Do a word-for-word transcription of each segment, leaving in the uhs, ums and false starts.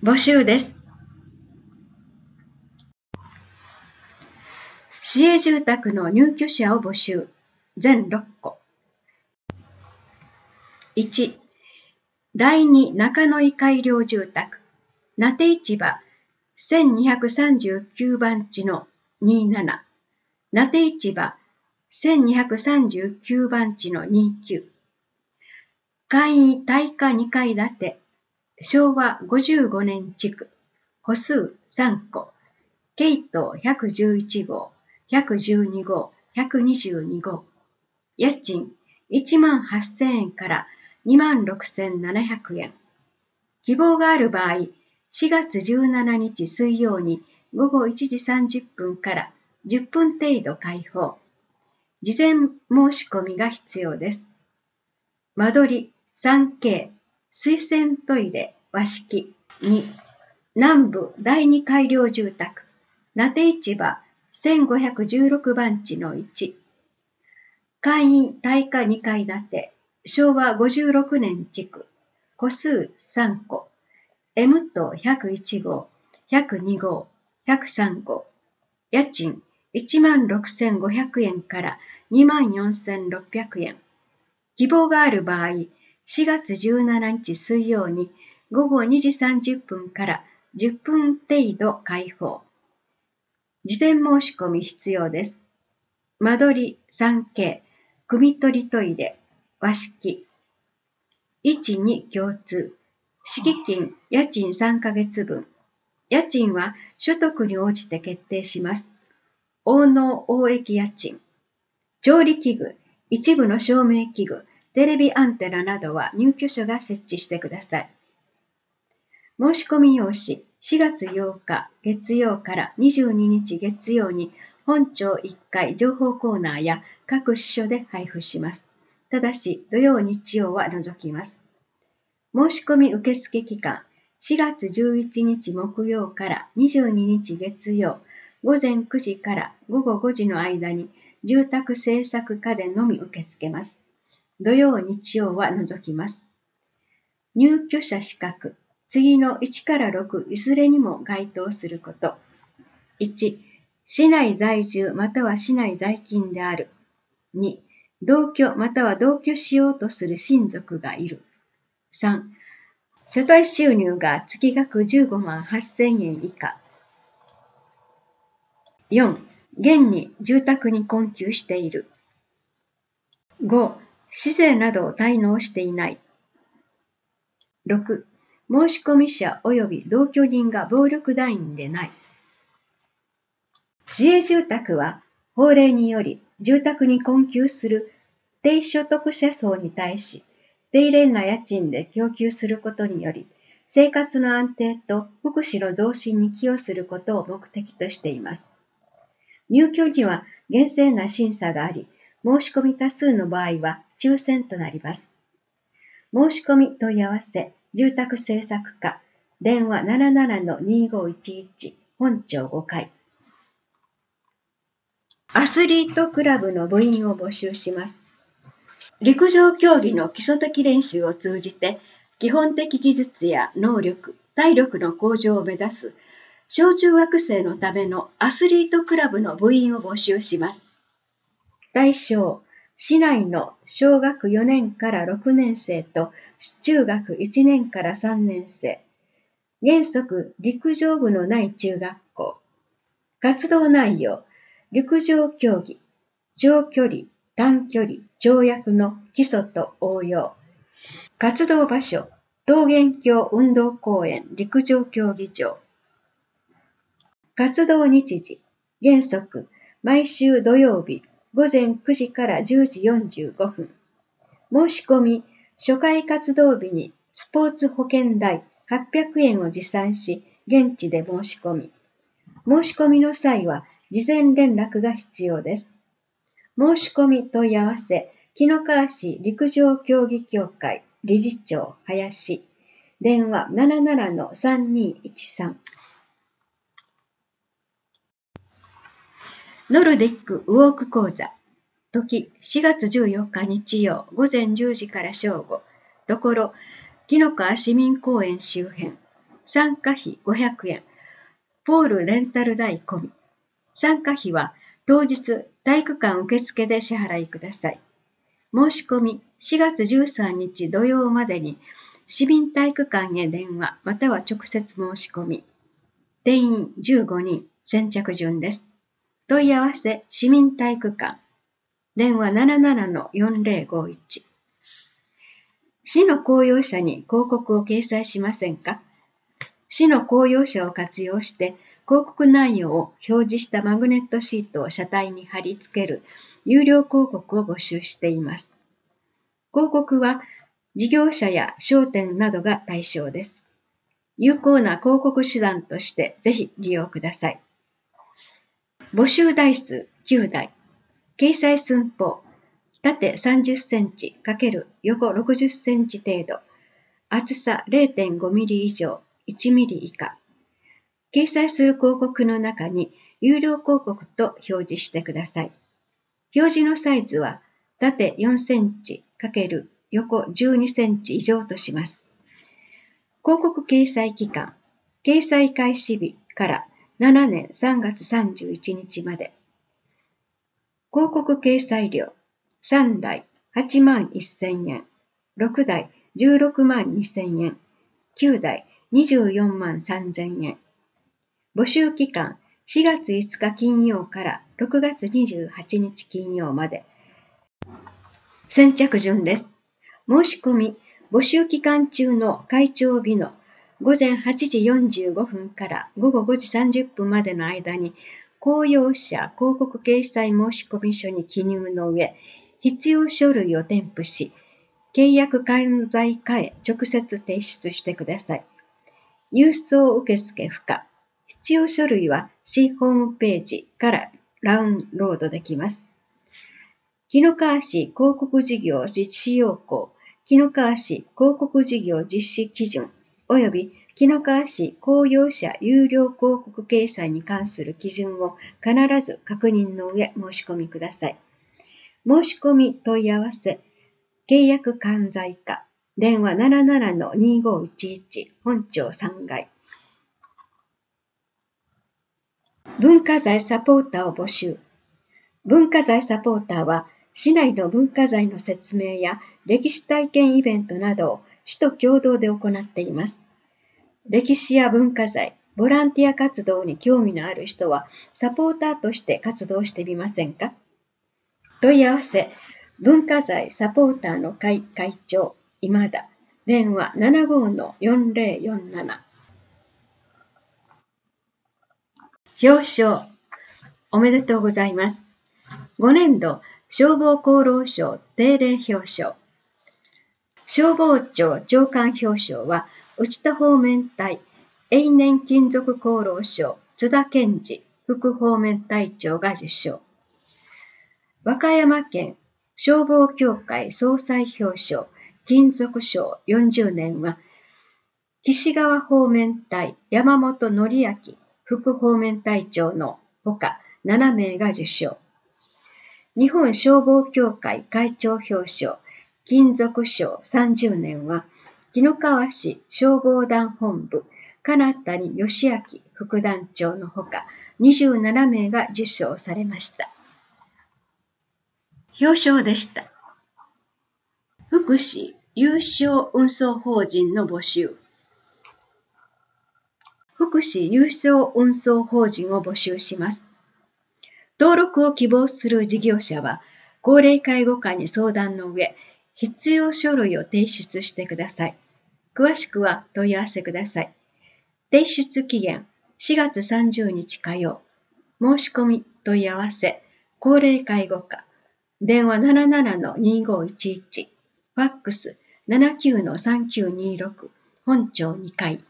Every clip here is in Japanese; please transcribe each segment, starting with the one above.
募集です。市営住宅の入居者を募集。全ろっこ。いち、だいに中野井改良住宅、名手市場せんにひゃくさんじゅうきゅうばん地のにじゅうなな、名手市場せんにひゃくさんじゅうきゅうばん地のにじゅうきゅう、簡易耐火にかい建て、しょうわごじゅうごねん築、戸数さんこ、系統ひゃくじゅういちごう、ひゃくじゅうにごう、ひゃくにじゅうにごう、家賃いちまんはっせんえんからにまんろくせんななひゃくえん。希望がある場合、しがつじゅうしちにち水曜にごごいちじさんじゅっぷんからじゅっぷん程度開放。事前申し込みが必要です。間取り スリーケー、水洗トイレ和式。に、南部だいに改良住宅、名手市場せんごひゃくじゅうろくばん地のいち、簡易耐火にかい建て、しょうわごじゅうろくねん築、戸数さんこ、M 棟ひゃくいちごう、ひゃくにごう、ひゃくさんごう、家賃いちまんろくせんごひゃくえんからにまんよんせんろっぴゃくえん。希望がある場合、しがつじゅうしちにち水曜にごごにじさんじゅっぷんからじゅっぷん程度開放。事前申し込み必要です。間取り スリーケー、汲み取りトイレ和式。いち、に共通。敷金、家賃さんかげつぶん。家賃は所得に応じて決定します。応納応益家賃。調理器具、一部の照明器具、テレビアンテナなどは入居者が設置してください。申し込み用紙、しがつようか月曜からにじゅうににち月曜に本庁いっかい情報コーナーや各支所で配布します。ただし、土曜日曜は除きます。申し込み受付期間、しがつじゅういちにち木曜からにじゅうににち月曜、ごぜんくじからごごごじの間に住宅政策課でのみ受け付けます。土曜日曜は除きます。入居者資格、次のいちからろくいずれにも該当すること。いち、市内在住または市内在勤である。に、同居または同居しようとする親族がいる。さん、世帯収入が月額じゅうごまんはっせんえん以下。よん、現に住宅に困窮している。ご、市税などを滞納していない。ろく、申込者及び同居人が暴力団員でない。市営住宅は法令により住宅に困窮する低所得者層に対し低廉な家賃で供給することにより生活の安定と福祉の増進に寄与することを目的としています。入居には厳正な審査があり、申し込み多数の場合は抽選となります。申し込み問い合わせ住宅政策課、電話 ななななのにごいちいち、本庁ごかい。アスリートクラブの部員を募集します。陸上競技の基礎的練習を通じて、基本的技術や能力、体力の向上を目指す、小中学生のためのアスリートクラブの部員を募集します。対象、市内の小学よねんからろくねんせいと中学いちねんからさんねんせい。原則、陸上部のない中学校。活動内容、陸上競技、長距離、短距離、跳躍の基礎と応用。活動場所、桃源郷運動公園陸上競技場。活動日時、原則、毎週土曜日、ごぜんくじからじゅうじよんじゅうごふん。申し込み、初回活動日にスポーツ保険代はっぴゃくえんを持参し、現地で申し込み。申し込みの際は、事前連絡が必要です。申し込み問い合わせ、紀の川市陸上競技協会理事長林、電話 ななななのさんにいちさん。ノルディックウォーク講座。時、しがつじゅうよっか日曜、午前じゅうじから正午。ところ、紀の川市民公園周辺。 参加費ごひゃくえん、ポールレンタル代込み。参加費は当日体育館受付で支払いください。申し込みしがつじゅうさんにち土曜までに市民体育館へ電話または直接申し込み。定員じゅうごにん、先着順です。問い合わせ市民体育館。電話 ななななのよんぜろごいち。市の公用車に広告を掲載しませんか？市の公用車を活用して広告内容を表示したマグネットシートを車体に貼り付ける有料広告を募集しています。広告は事業者や商店などが対象です。有効な広告手段としてぜひ利用ください。募集台数きゅうだい、掲載寸法、縦さんじゅっセンチ×横ろくじゅっセンチ程度、厚さ れいてんごミリ以上、いちミリ以下。掲載する広告の中に有料広告と表示してください。表示のサイズは縦よんセンチ×横じゅうにセンチ以上とします。広告掲載期間、掲載開始日からしちねんさんがつさんじゅういちにちまで。広告掲載料、さんだいはちまんせんえん、ろくだいじゅうろくまんにせんえん、きゅうだいにじゅうよんまんさんぜんえん。募集期間、しがついつか金曜からろくがつにじゅうはちにち金曜まで。先着順です。申し込み、募集期間中の開庁日のごぜんはちじよんじゅうごふんからごごごじさんじゅっぷんまでの間に、公用車広告掲載申込書に記入の上、必要書類を添付し、契約管在課へ直接提出してください。郵送受付不可。必要書類は市ホームページからダウンロードできます。紀の川市広告事業実施要項、紀の川市広告事業実施基準、および紀の川市公用車有料広告掲載に関する基準を必ず確認の上申し込みください。申し込み問い合わせ、契約管在課、電話 ななななのにごいちいち 本町さんがい。文化財サポーターを募集。文化財サポーターは、市内の文化財の説明や歴史体験イベントなどを市と共同で行っています。歴史や文化財、ボランティア活動に興味のある人は、サポーターとして活動してみませんか？問い合わせ、文化財サポーターの会会長、今田、電話 ななごのよんぜろよんなな。表彰、おめでとうございます。ごねんど消防功労賞定例表彰。消防庁長官表彰は、内田方面隊永年勤続功労賞津田健二副方面隊長が受賞。和歌山県消防協会総裁表彰勤続賞よんじゅうねんは、岸川方面隊山本則明副方面隊長のほかななめいが受賞。日本消防協会会長表彰勤続賞さんじゅうねんは、紀の川市消防団本部金谷義明副団長のほかにじゅうななめいが受賞されました。表彰でした。福祉有償運送法人の募集。福祉有償運送法人を募集します。登録を希望する事業者は、高齢介護課に相談の上、必要書類を提出してください。詳しくは問い合わせください。提出期限しがつさんじゅうにち火曜。申し込み問い合わせ、高齢介護課、電話 ななななのにごいちいち、ファックス ななきゅうのさんきゅうにろく、本町にかい。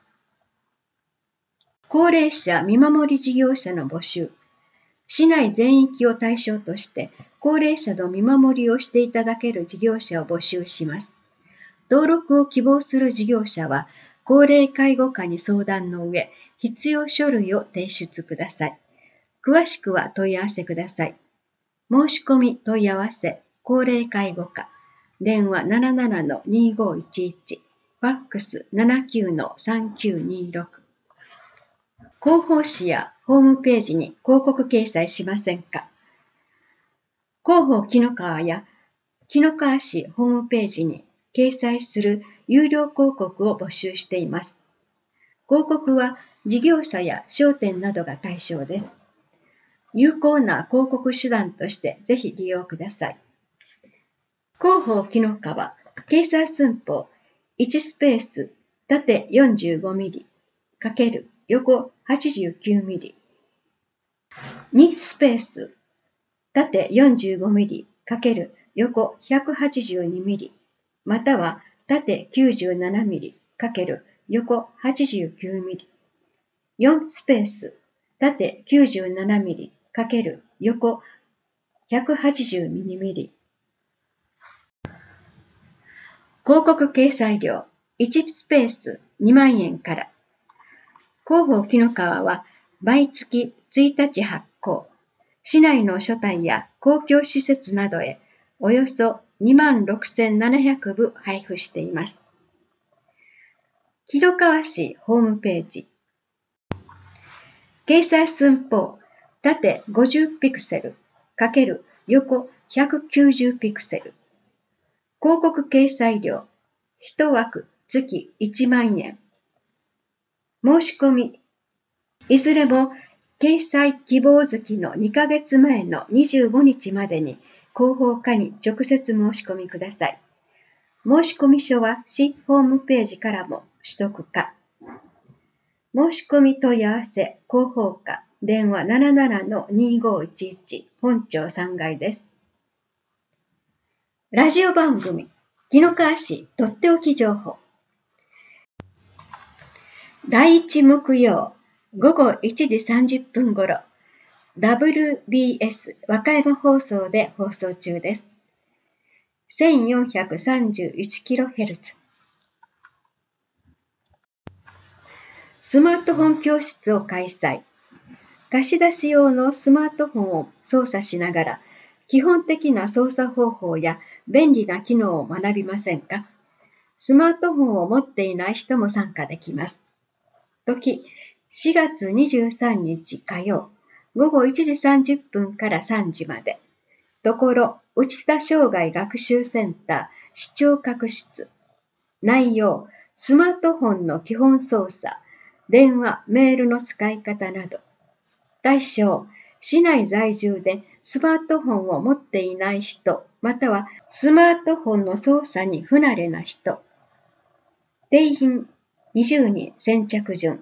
高齢者見守り事業者の募集。市内全域を対象として、高齢者の見守りをしていただける事業者を募集します。登録を希望する事業者は、高齢介護課に相談の上、必要書類を提出ください。詳しくは問い合わせください。申し込み問い合わせ、高齢介護課、電話 ななななのにごいちいち、フファックス ななきゅうのさんきゅうにろく。広報誌やホームページに広告掲載しませんか？広報紀の川や紀の川市ホームページに掲載する有料広告を募集しています。広告は事業者や商店などが対象です。有効な広告手段としてぜひ利用ください。広報紀の川、掲載寸法いちスペース縦 よんじゅうごミリ × 横 はちじゅうきゅうミリ、にスペース縦 よんじゅうごミリ × 横 ひゃくはちじゅうにミリ、または縦 きゅうじゅうななミリ × 横 はちじゅうきゅうミリ、よんスペース縦 きゅうじゅうななミリ × 横 ひゃくはちじゅうにミリ。広告掲載料いちスペースにまんえんから。広報紀の川は毎月ついたち発行。市内の所帯や公共施設などへおよそにまんろくせんななひゃくぶ配布しています。紀の川市ホームページ。掲載寸法縦ごじゅうピクセル×横ひゃくきゅうじゅうピクセル。広告掲載料いち枠月いちまんえん。申し込みいずれも掲載希望月のにかげつまえのにじゅうごにちまでに広報課に直接申し込みください。申込書は市ホームページからも取得可。申し込み問い合わせ広報課電話 ななななのにごいちいち 本庁さんがいです。ラジオ番組紀の川市とっておき情報。だいいち木曜ごごいちじさんじゅっぷんごろ ダブリュービーエス 和歌山放送で放送中です。せんよんひゃくさんじゅういちキロヘルツ。スマートフォン教室を開催。貸し出し用のスマートフォンを操作しながら基本的な操作方法や便利な機能を学びませんか？スマートフォンを持っていない人も参加できます。時、しがつにじゅうさんにち火曜、ごごいちじさんじゅっぷんからさんじまで。ところ、内田障害学習センター視聴覚室。内容、スマートフォンの基本操作、電話、メールの使い方など。対象、市内在住でスマートフォンを持っていない人、またはスマートフォンの操作に不慣れな人。定員にじゅうにん先着順。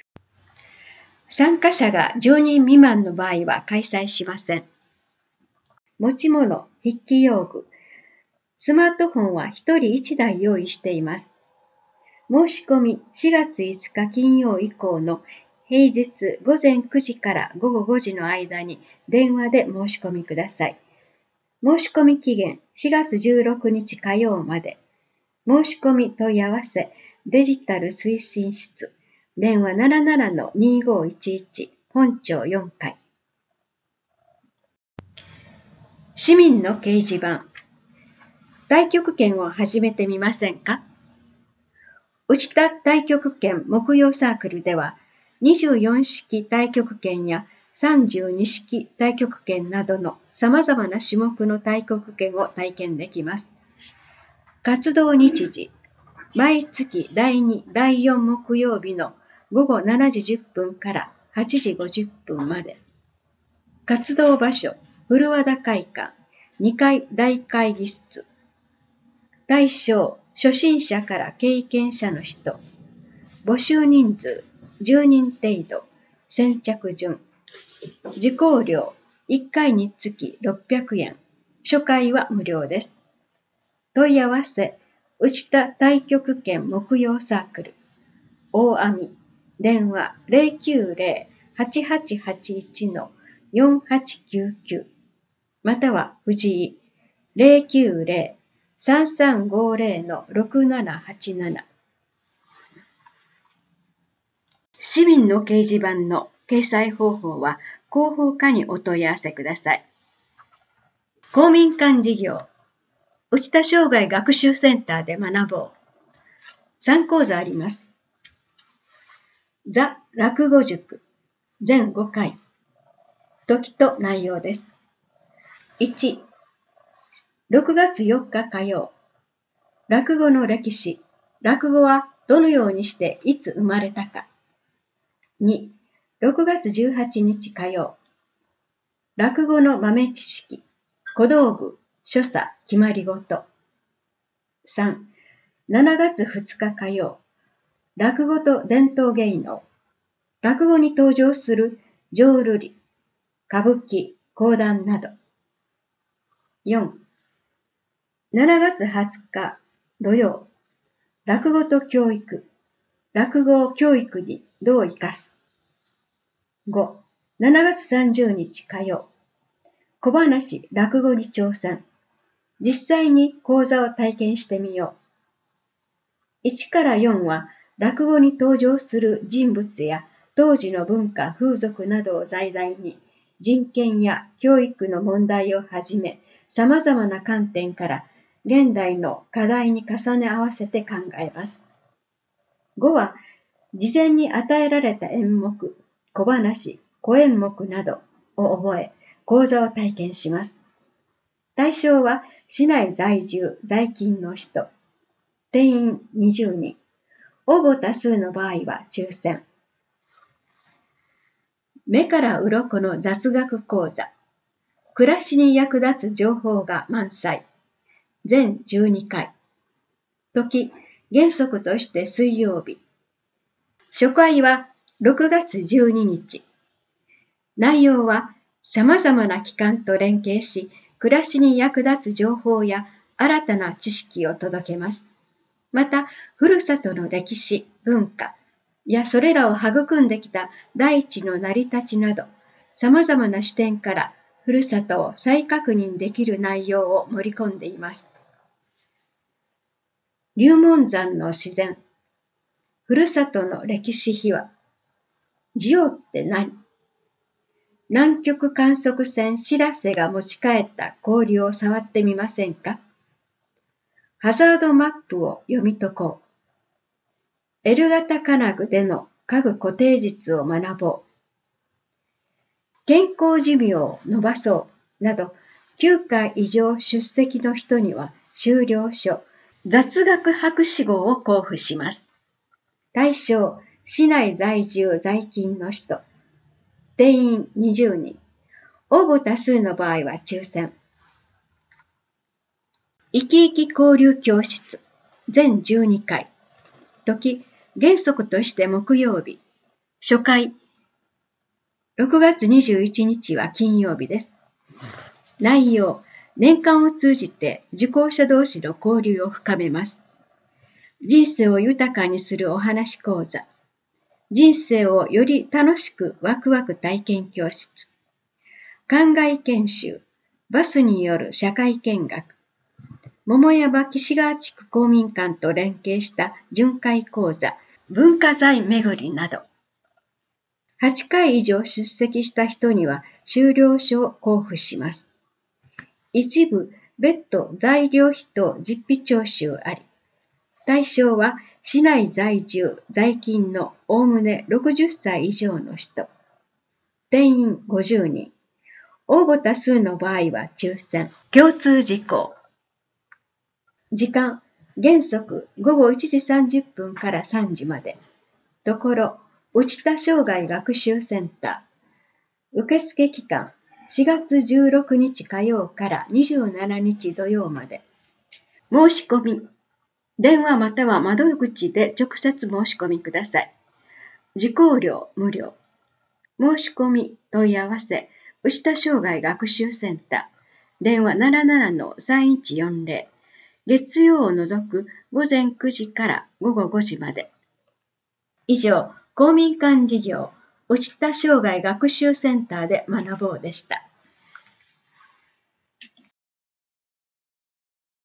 参加者がじゅうにん未満の場合は開催しません。持ち物、筆記用具。スマートフォンはひとりいちだい用意しています。申し込みしがついつか金曜以降の平日ごぜんくじからごごごじの間に電話で申し込みください。申し込み期限しがつじゅうろくにち火曜まで。申し込み問い合わせデジタル推進室電話 ななななのにごいちいち 本庁よんかい。市民の掲示板。太極拳を始めてみませんか？内田太極拳木曜サークルではにじゅうよんしき太極拳やさんじゅうにしき太極拳などの様々な種目の太極拳を体験できます。活動日時、毎月だいに、だいよん木曜日のごごしちじじゅっぷんからはちじごじゅっぷんまで。活動場所、古和田会館、にかい大会議室。対象、初心者から経験者の人。募集人数、じゅうにん程度。先着順。受講料、いっかいにつきろっぴゃくえん。初回は無料です。問い合わせ、内田太極拳木曜サークル。大網、電話 ゼロきゅうゼロ はちはちはちいち のよんはちきゅうきゅう。または藤井 ゼロきゅうゼロ さんさんごゼロ のろくななはちなな。市民の掲示板の掲載方法は広報課にお問い合わせください。公民館事業、内田障害学習センターで学ぼう。 参考図あります。ザ・落語塾全ごかい。時と内容です。いち、ろくがつよっか火曜。落語の歴史。落語はどのようにしていつ生まれたか。に、ろくがつじゅうはちにち火曜。落語の豆知識。小道具、所作、決まりごと。さん、しちがつふつか火曜。落語と伝統芸能。落語に登場する浄瑠璃、歌舞伎、講談など。よん、しちがつはつか土曜。落語と教育。落語を教育にどう生かす。ご、しちがつさんじゅうにち火曜。小話落語に挑戦。実際に講座を体験してみよう。いちからよんは落語に登場する人物や当時の文化風俗などを題材に人権や教育の問題をはじめ様々な観点から現代の課題に重ね合わせて考えます。ごは事前に与えられた演目、小話、小演目などを覚え講座を体験します。対象は市内在住、在勤の人。定員にじゅうにん。応募多数の場合は抽選。目から鱗の雑学講座。暮らしに役立つ情報が満載。全じゅうにかい。時、原則として水曜日。初回はろくがつじゅうににち。内容は様々な機関と連携し、暮らしに役立つ情報や新たな知識を届けます。また、ふるさとの歴史、文化やそれらを育んできた大地の成り立ちなど、様々な視点からふるさとを再確認できる内容を盛り込んでいます。龍門山の自然、ふるさとの歴史秘話、ジオって何？南極観測船しらせが持ち帰った氷を触ってみませんか？ハザードマップを読み解こう。L 型金具での家具固定術を学ぼう。健康寿命を伸ばそうなど、きゅうかい以上出席の人には修了書、雑学博士号を交付します。対象、市内在住在勤の人。定員にじゅうにん。応募多数の場合は抽選。生き生き交流教室。全じゅうにかい。時、原則として木曜日。初回。ろくがつにじゅういちにちは金曜日です。内容。年間を通じて受講者同士の交流を深めます。人生を豊かにするお話講座。人生をより楽しくワクワク体験教室。考え研修。バスによる社会見学。桃山岸川地区公民館と連携した巡回講座。文化財巡りなど。はちかい以上出席した人には修了書を交付します。一部、別途材料費と実費徴収あり。対象は市内在住、在勤のおおむねろくじゅっさい以上の人。定員ごじゅうにん。応募多数の場合は抽選。共通事項。時間、原則ごごいちじさんじゅっぷんからさんじまで。ところ、内田生涯学習センター。受付期間、しがつじゅうろくにち火曜からにじゅうしちにち土曜まで。申し込み。電話または窓口で直接申し込みください。受講料無料。申し込み問い合わせ、内田生涯学習センター。電話 ななななのさんいちよんぜろ。月曜を除くごぜんくじからごごごじまで。以上、公民館事業、内田生涯学習センターで学ぼうでした。